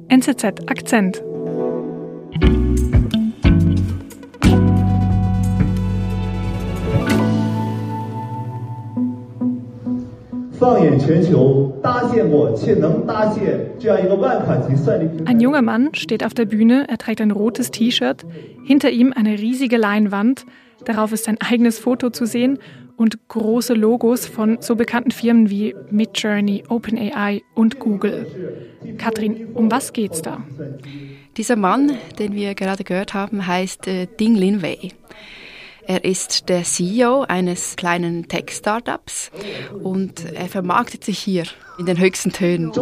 NZZ Akzent. Ein junger Mann steht auf der Bühne, er trägt ein rotes T-Shirt, hinter ihm eine riesige Leinwand, darauf ist sein eigenes Foto zu sehen und große Logos von so bekannten Firmen wie Midjourney, OpenAI und Google. Katrin, um was geht's da? Dieser Mann, den wir gerade gehört haben, heißt Ding Linwei. Er ist der CEO eines kleinen Tech-Startups und er vermarktet sich hier in den höchsten Tönen.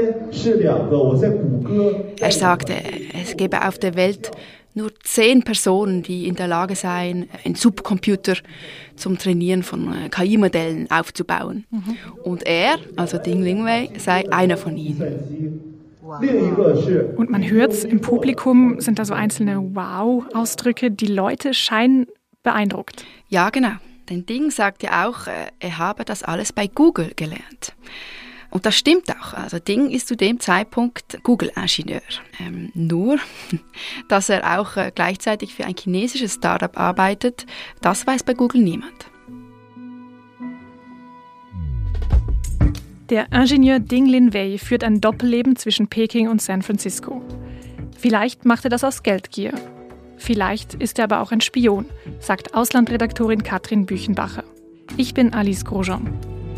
Er sagte, es gäbe auf der Welt nur 10 Personen, die in der Lage seien, einen Supercomputer zum Trainieren von KI-Modellen aufzubauen. Und er, also Ding Linwei, sei einer von ihnen. Und man hört's, im Publikum sind da so einzelne Wow-Ausdrücke. Die Leute scheinen beeindruckt. Ja, genau. Denn Ding sagt ja auch, er habe das alles bei Google gelernt. Und das stimmt auch. Also Ding ist zu dem Zeitpunkt Google-Ingenieur. Nur, dass er auch gleichzeitig für ein chinesisches Startup arbeitet, das weiß bei Google niemand. Der Ingenieur Ding Linwei führt ein Doppelleben zwischen Peking und San Francisco. Vielleicht macht er das aus Geldgier. Vielleicht ist er aber auch ein Spion, sagt Auslandredaktorin Katrin Büchenbacher. Ich bin Alice Grosjean.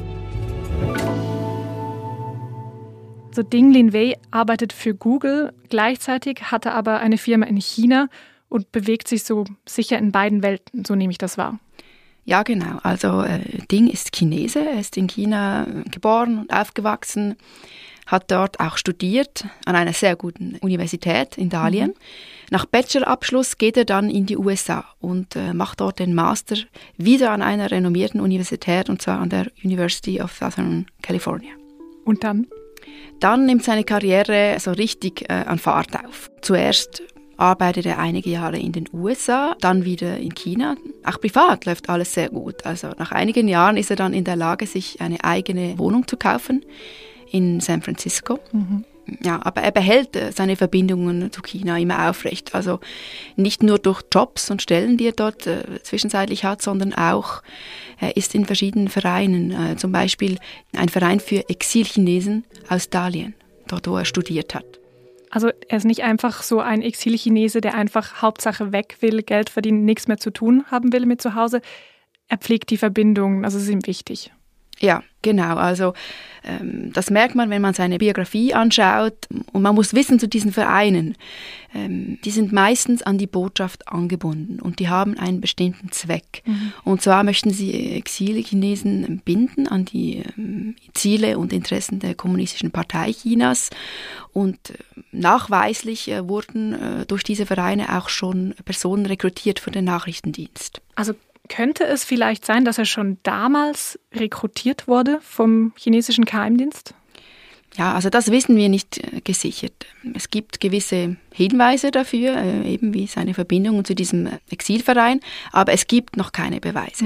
So Ding Linwei arbeitet für Google, gleichzeitig hat er aber eine Firma in China und bewegt sich so sicher in beiden Welten, so nehme ich das wahr. Ja, genau. Also Ding ist Chinese, er ist in China geboren und aufgewachsen, hat dort auch studiert an einer sehr guten Universität in Dalian. Nach Bachelorabschluss geht er dann in die USA und macht dort den Master wieder an einer renommierten Universität, und zwar an der University of Southern California. Und dann? Dann nimmt seine Karriere so richtig an Fahrt auf. Zuerst arbeitet er einige Jahre in den USA, dann wieder in China. Auch privat läuft alles sehr gut. Also nach einigen Jahren ist er dann in der Lage, sich eine eigene Wohnung zu kaufen in San Francisco. Ja, aber er behält seine Verbindungen zu China immer aufrecht. Also nicht nur durch Jobs und Stellen, die er dort zwischenzeitlich hat, sondern auch er ist in verschiedenen Vereinen. Zum Beispiel ein Verein für Exilchinesen aus Dalian, dort wo er studiert hat. Also er ist nicht einfach so ein Exilchinese, der einfach Hauptsache weg will, Geld verdienen, nichts mehr zu tun haben will mit zu Hause. Er pflegt die Verbindungen, also es ist ihm wichtig. Ja, genau. Also das merkt man, wenn man seine Biografie anschaut. Und man muss wissen, zu diesen Vereinen, die sind meistens an die Botschaft angebunden und die haben einen bestimmten Zweck. Und zwar möchten sie Exilchinesen binden an die Ziele und Interessen der Kommunistischen Partei Chinas. Und nachweislich wurden durch diese Vereine auch schon Personen rekrutiert für den Nachrichtendienst. Also könnte es vielleicht sein, dass er schon damals rekrutiert wurde vom chinesischen Geheimdienst? Ja, also das wissen wir nicht gesichert. Es gibt gewisse Hinweise dafür, eben wie seine Verbindungen zu diesem Exilverein, aber es gibt noch keine Beweise.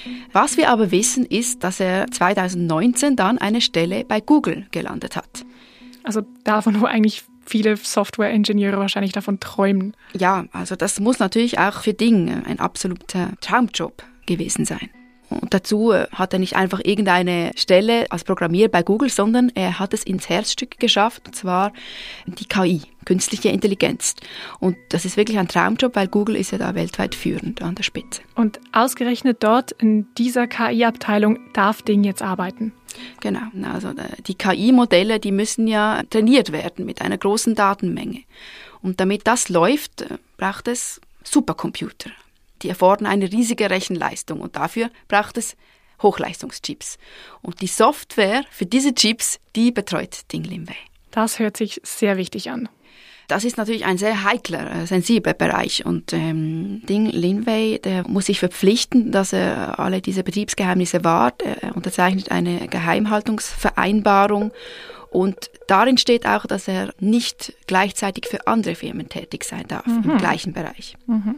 Was wir aber wissen, ist, dass er 2019 dann eine Stelle bei Google gelandet hat. Also davon, wo eigentlich viele Software-Ingenieure wahrscheinlich davon träumen. Ja, also das muss natürlich auch für Ding ein absoluter Traumjob gewesen sein. Und dazu hat er nicht einfach irgendeine Stelle als Programmierer bei Google, sondern er hat es ins Herzstück geschafft, und zwar die KI, künstliche Intelligenz. Und das ist wirklich ein Traumjob, weil Google ist ja da weltweit führend an der Spitze. Und ausgerechnet dort in dieser KI-Abteilung darf Ding jetzt arbeiten. Genau, also die KI-Modelle, die müssen ja trainiert werden mit einer großen Datenmenge. Und damit das läuft, braucht es Supercomputer. Die erfordern eine riesige Rechenleistung und dafür braucht es Hochleistungschips. Und die Software für diese Chips, die betreut Ding Linwei. Das hört sich sehr wichtig an. Das ist natürlich ein sehr heikler, sensibler Bereich und Ding Linwei, der muss sich verpflichten, dass er alle diese Betriebsgeheimnisse wahrt. Er unterzeichnet eine Geheimhaltungsvereinbarung und darin steht auch, dass er nicht gleichzeitig für andere Firmen tätig sein darf im gleichen Bereich.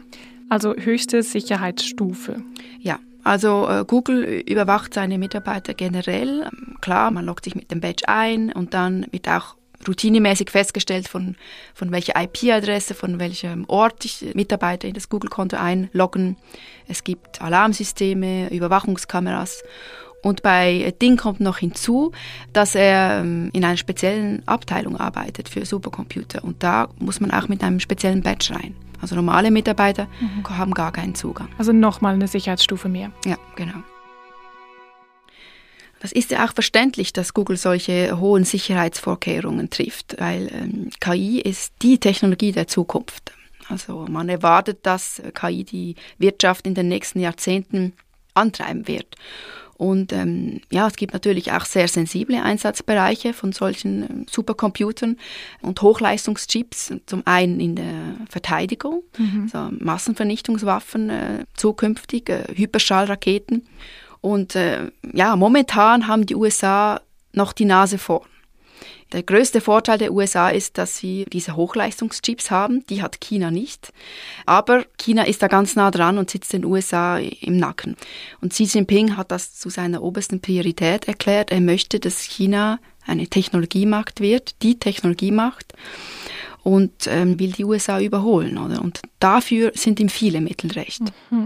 Also höchste Sicherheitsstufe. Ja. Also Google überwacht seine Mitarbeiter generell. Klar, man loggt sich mit dem Badge ein und dann wird auch routinemäßig festgestellt, von welcher IP-Adresse, von welchem Ort Mitarbeiter in das Google-Konto einloggen. Es gibt Alarmsysteme, Überwachungskameras. Und bei Ding kommt noch hinzu, dass er in einer speziellen Abteilung arbeitet für Supercomputer. Und da muss man auch mit einem speziellen Badge rein. Also normale Mitarbeiter haben gar keinen Zugang. Also nochmal eine Sicherheitsstufe mehr. Ja, genau. Das ist ja auch verständlich, dass Google solche hohen Sicherheitsvorkehrungen trifft, weil KI ist die Technologie der Zukunft. Also man erwartet, dass KI die Wirtschaft in den nächsten Jahrzehnten antreiben wird. Und es gibt natürlich auch sehr sensible Einsatzbereiche von solchen Supercomputern und Hochleistungschips, zum einen in der Verteidigung, also Massenvernichtungswaffen zukünftig, Hyperschallraketen. Und momentan haben die USA noch die Nase vorn. Der größte Vorteil der USA ist, dass sie diese Hochleistungschips haben. Die hat China nicht. Aber China ist da ganz nah dran und sitzt den USA im Nacken. Und Xi Jinping hat das zu seiner obersten Priorität erklärt. Er möchte, dass China eine Technologiemacht wird, die Technologiemacht, und will die USA überholen, oder? Und dafür sind ihm viele Mittel recht.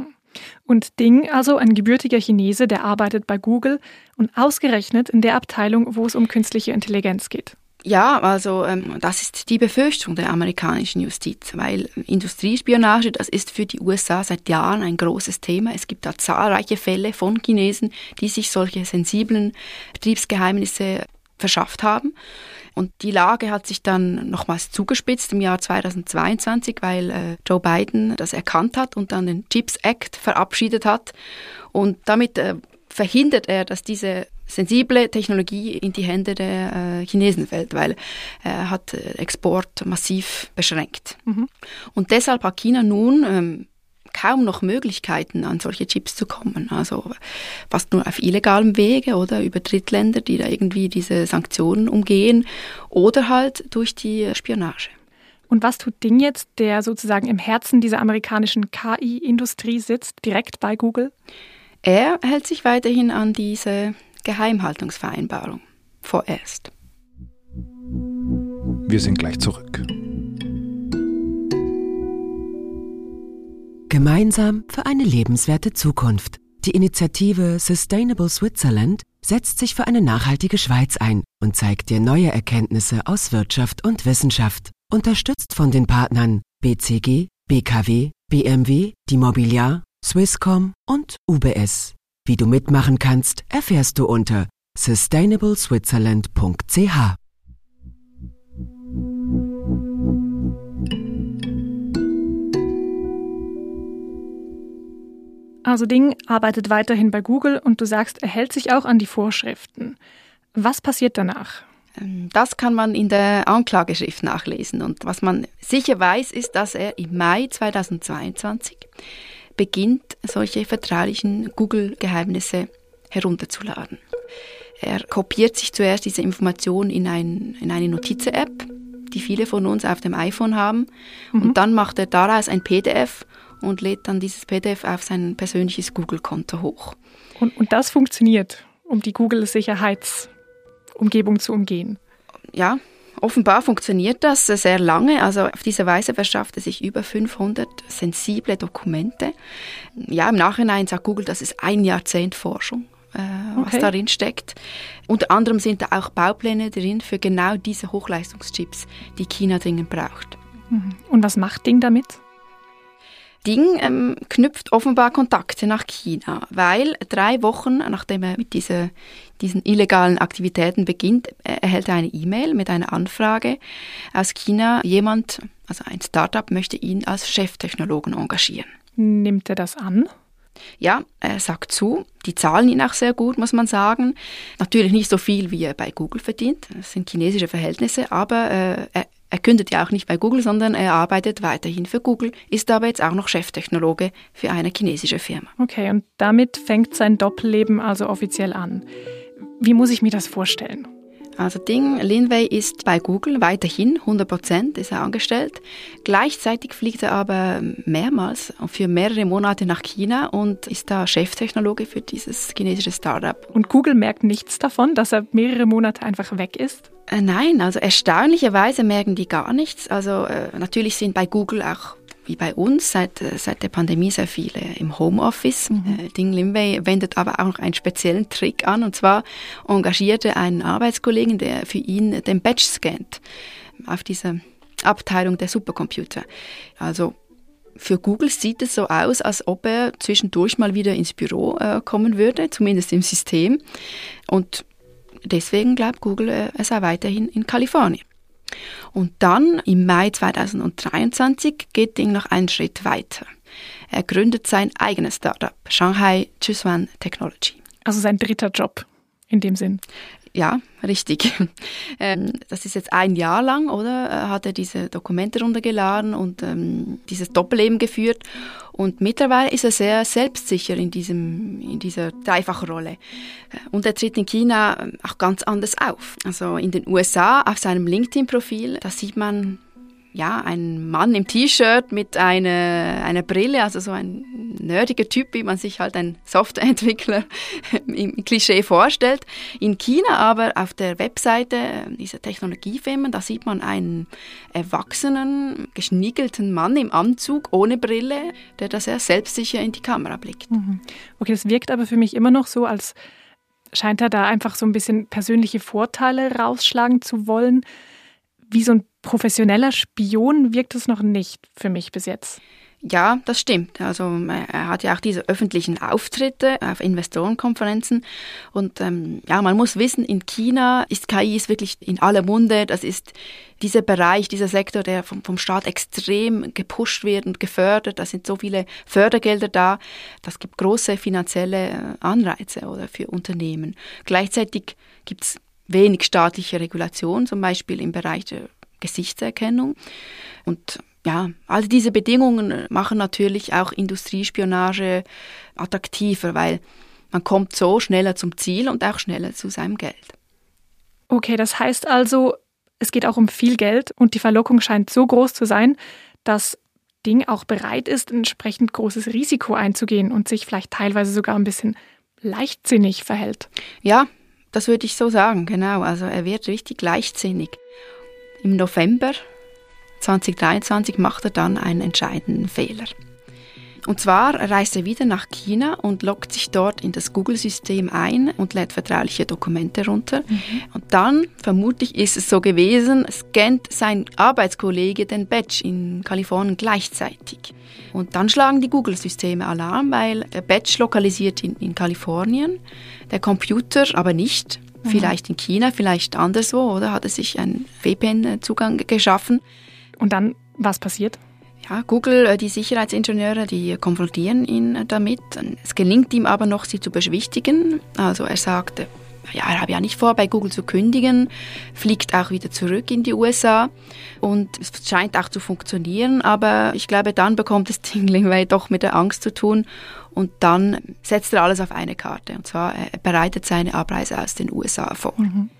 Und Ding, also ein gebürtiger Chinese, der arbeitet bei Google und ausgerechnet in der Abteilung, wo es um künstliche Intelligenz geht. Ja, also das ist die Befürchtung der amerikanischen Justiz, weil Industriespionage, das ist für die USA seit Jahren ein großes Thema. Es gibt da zahlreiche Fälle von Chinesen, die sich solche sensiblen Betriebsgeheimnisse verschafft haben. Und die Lage hat sich dann nochmals zugespitzt im Jahr 2022, weil Joe Biden das erkannt hat und dann den CHIPS Act verabschiedet hat. Und damit verhindert er, dass diese sensible Technologie in die Hände der Chinesen fällt, weil er hat Export massiv beschränkt. Und deshalb hat China nun kaum noch Möglichkeiten, an solche Chips zu kommen. Also fast nur auf illegalem Wege oder über Drittländer, die da irgendwie diese Sanktionen umgehen, oder halt durch die Spionage. Und was tut Ding jetzt, der sozusagen im Herzen dieser amerikanischen KI-Industrie sitzt, direkt bei Google? Er hält sich weiterhin an diese Geheimhaltungsvereinbarung vorerst. Wir sind gleich zurück. Gemeinsam für eine lebenswerte Zukunft. Die Initiative Sustainable Switzerland setzt sich für eine nachhaltige Schweiz ein und zeigt dir neue Erkenntnisse aus Wirtschaft und Wissenschaft. Unterstützt von den Partnern BCG, BKW, BMW, die Mobiliar, Swisscom und UBS. Wie du mitmachen kannst, erfährst du unter sustainableswitzerland.ch. Also Ding arbeitet weiterhin bei Google und du sagst, er hält sich auch an die Vorschriften. Was passiert danach? Das kann man in der Anklageschrift nachlesen. Und was man sicher weiß, ist, dass er im Mai 2022 beginnt, solche vertraulichen Google-Geheimnisse herunterzuladen. Er kopiert sich zuerst diese Information in eine Notizen-App, die viele von uns auf dem iPhone haben. Und dann macht er daraus ein PDF und lädt dann dieses PDF auf sein persönliches Google-Konto hoch. Und das funktioniert, um die Google-Sicherheitsumgebung zu umgehen? Ja, offenbar funktioniert das sehr lange. Also auf diese Weise verschafft er sich über 500 sensible Dokumente. Ja, im Nachhinein sagt Google, das ist 1 Jahrzehnt Forschung, was darin steckt. Unter anderem sind da auch Baupläne drin für genau diese Hochleistungschips, die China dringend braucht. Und was macht Ding damit? Ding knüpft offenbar Kontakte nach China, weil 3 Wochen, nachdem er mit diesen illegalen Aktivitäten beginnt, erhält er eine E-Mail mit einer Anfrage aus China. Jemand, also ein Startup, möchte ihn als Cheftechnologen engagieren. Nimmt er das an? Ja, er sagt zu. Die zahlen ihn auch sehr gut, muss man sagen. Natürlich nicht so viel, wie er bei Google verdient. Das sind chinesische Verhältnisse, aber er kündet ja auch nicht bei Google, sondern er arbeitet weiterhin für Google, ist aber jetzt auch noch Cheftechnologe für eine chinesische Firma. Okay, und damit fängt sein Doppelleben also offiziell an. Wie muss ich mir das vorstellen? Also Ding Linwei ist bei Google weiterhin 100% ist er angestellt. Gleichzeitig fliegt er aber mehrmals für mehrere Monate nach China und ist da Cheftechnologe für dieses chinesische Startup. Und Google merkt nichts davon, dass er mehrere Monate einfach weg ist? Nein, also erstaunlicherweise merken die gar nichts. Also natürlich sind bei Google auch wie bei uns seit der Pandemie sehr viele im Homeoffice. Ding Linwei wendet aber auch noch einen speziellen Trick an, und zwar engagiert er einen Arbeitskollegen, der für ihn den Badge scannt auf dieser Abteilung der Supercomputer. Also für Google sieht es so aus, als ob er zwischendurch mal wieder ins Büro kommen würde, zumindest im System. Und deswegen glaubt Google, er sei weiterhin in Kalifornien. Und dann im Mai 2023 geht Ding noch einen Schritt weiter. Er gründet sein eigenes Startup, Shanghai Zhusuan Technology. Also sein dritter Job in dem Sinn. Ja, richtig. Das ist jetzt ein Jahr lang, oder? Hat er diese Dokumente runtergeladen und dieses Doppelleben geführt. Und mittlerweile ist er sehr selbstsicher in dieser Dreifachrolle. Und er tritt in China auch ganz anders auf. Also in den USA auf seinem LinkedIn-Profil, da sieht man ja einen Mann im T-Shirt mit einer Brille, also so ein nerdiger Typ, wie man sich halt einen Softwareentwickler im Klischee vorstellt. In China aber auf der Webseite dieser Technologiefirmen, da sieht man einen erwachsenen, geschniegelten Mann im Anzug ohne Brille, der da sehr selbstsicher in die Kamera blickt. Okay, das wirkt aber für mich immer noch so, als scheint er da einfach so ein bisschen persönliche Vorteile rausschlagen zu wollen. Wie so ein professioneller Spion wirkt es noch nicht für mich bis jetzt. Ja, das stimmt. Also er hat ja auch diese öffentlichen Auftritte auf Investorenkonferenzen. Und man muss wissen, in China ist KI wirklich in aller Munde. Das ist dieser Bereich, dieser Sektor, der vom Staat extrem gepusht wird und gefördert. Da sind so viele Fördergelder da. Das gibt große finanzielle Anreize oder für Unternehmen. Gleichzeitig gibt es wenig staatliche Regulation, zum Beispiel im Bereich der Gesichtserkennung. Und ja, all diese Bedingungen machen natürlich auch Industriespionage attraktiver, weil man kommt so schneller zum Ziel und auch schneller zu seinem Geld. Okay, das heißt also, es geht auch um viel Geld und die Verlockung scheint so groß zu sein, dass Ding auch bereit ist, ein entsprechend großes Risiko einzugehen und sich vielleicht teilweise sogar ein bisschen leichtsinnig verhält. Ja, das würde ich so sagen, genau. Also er wird richtig leichtsinnig. Im November 2023 macht er dann einen entscheidenden Fehler. Und zwar reist er wieder nach China und loggt sich dort in das Google-System ein und lädt vertrauliche Dokumente runter. Und dann, vermutlich ist es so gewesen, scannt sein Arbeitskollege den Badge in Kalifornien gleichzeitig. Und dann schlagen die Google-Systeme Alarm, weil der Badge lokalisiert in Kalifornien, der Computer aber nicht. Vielleicht in China, vielleicht anderswo, oder hat er sich einen VPN-Zugang geschaffen. Und dann, was passiert? Ja, Google, die Sicherheitsingenieure, die konfrontieren ihn damit. Es gelingt ihm aber noch, sie zu beschwichtigen. Also er sagte, ja, er habe ja nicht vor, bei Google zu kündigen, fliegt auch wieder zurück in die USA und es scheint auch zu funktionieren, aber ich glaube, dann bekommt es Ding Linwei doch mit der Angst zu tun und dann setzt er alles auf eine Karte, und zwar er bereitet seine Abreise aus den USA vor.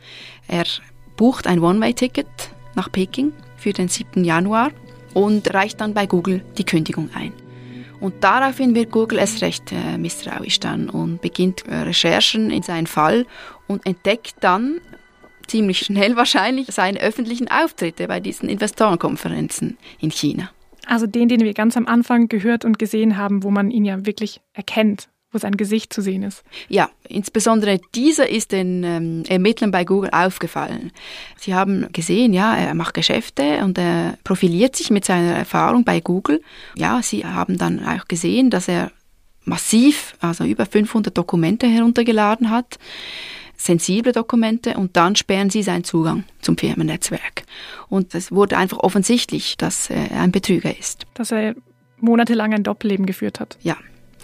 Er bucht ein One-Way-Ticket nach Peking für den 7. Januar und reicht dann bei Google die Kündigung ein. Und daraufhin wird Google erst recht misstrauisch dann und beginnt Recherchen in seinen Fall und entdeckt dann ziemlich schnell wahrscheinlich seine öffentlichen Auftritte bei diesen Investorenkonferenzen in China. Also den wir ganz am Anfang gehört und gesehen haben, wo man ihn ja wirklich erkennt, wo sein Gesicht zu sehen ist. Ja, insbesondere dieser ist den Ermittlern bei Google aufgefallen. Sie haben gesehen, ja, er macht Geschäfte und er profiliert sich mit seiner Erfahrung bei Google. Ja, sie haben dann auch gesehen, dass er massiv, also über 500 Dokumente heruntergeladen hat, sensible Dokumente, und dann sperren sie seinen Zugang zum Firmennetzwerk. Und es wurde einfach offensichtlich, dass er ein Betrüger ist. Dass er monatelang ein Doppelleben geführt hat. Ja.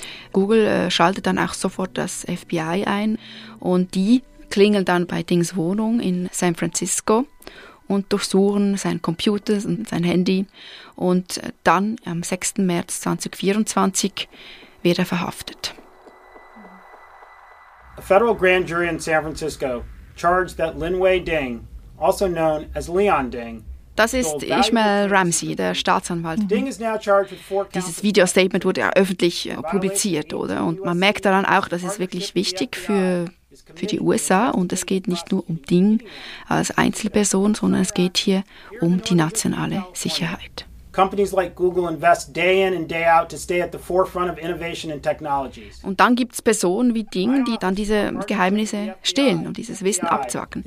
Google schaltet dann auch sofort das FBI ein und die klingeln dann bei Dings Wohnung in San Francisco und durchsuchen seinen Computer und sein Handy. Und dann am 6. März 2024 wird er verhaftet. A federal grand jury in San Francisco charged that Lin Wei Ding, also known as Leon Ding, das ist Ismail Ramsey, der Staatsanwalt. Dieses Video-Statement wurde ja öffentlich publiziert, oder? Und man merkt daran auch, das ist wirklich wichtig für die USA. Und es geht nicht nur um Ding als Einzelperson, sondern es geht hier um die nationale Sicherheit. Companies like Google invest day in and day out to stay at the forefront of innovation and technologies. Und dann gibt es Personen wie Ding, die dann diese Geheimnisse stehlen und dieses Wissen abzwacken.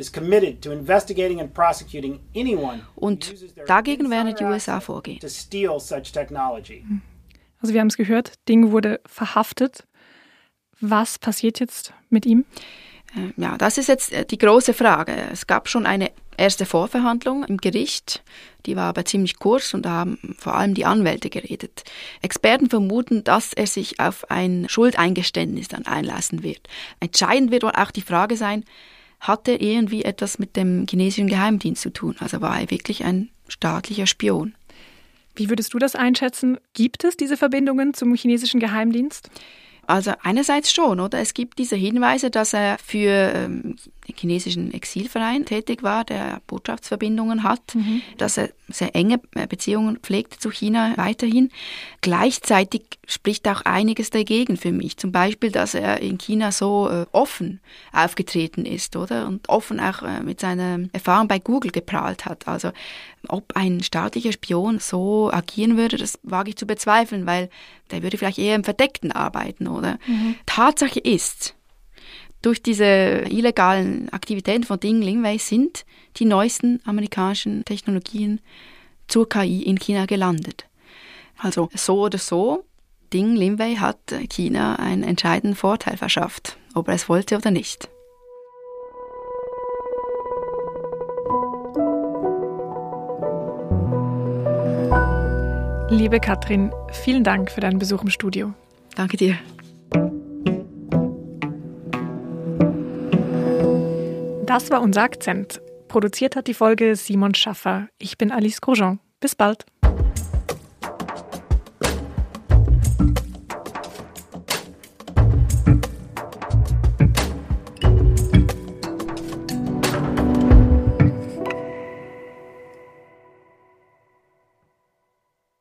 Und dagegen werden die USA vorgehen. Also wir haben es gehört, Ding wurde verhaftet. Was passiert jetzt mit ihm? Ja, das ist jetzt die große Frage. Es gab schon eine erste Vorverhandlung im Gericht, die war aber ziemlich kurz und da haben vor allem die Anwälte geredet. Experten vermuten, dass er sich auf ein Schuldeingeständnis dann einlassen wird. Entscheidend wird wohl auch die Frage sein, hat er irgendwie etwas mit dem chinesischen Geheimdienst zu tun? Also war er wirklich ein staatlicher Spion? Wie würdest du das einschätzen? Gibt es diese Verbindungen zum chinesischen Geheimdienst? Also einerseits schon, oder? Es gibt diese Hinweise, dass er für den chinesischen Exilverein tätig war, der Botschaftsverbindungen hat, dass er sehr enge Beziehungen pflegte zu China weiterhin. Gleichzeitig spricht auch einiges dagegen für mich. Zum Beispiel, dass er in China so offen aufgetreten ist, oder? Und offen auch mit seiner Erfahrung bei Google geprahlt hat. Also ob ein staatlicher Spion so agieren würde, das wage ich zu bezweifeln, weil der würde vielleicht eher im Verdeckten arbeiten, oder? Tatsache ist, durch diese illegalen Aktivitäten von Ding Linwei sind die neuesten amerikanischen Technologien zur KI in China gelandet. Also so oder so, Ding Linwei hat China einen entscheidenden Vorteil verschafft, ob er es wollte oder nicht. Liebe Katrin, vielen Dank für deinen Besuch im Studio. Danke dir. Das war unser Akzent. Produziert hat die Folge Simon Schaffer. Ich bin Alice Grosjean. Bis bald.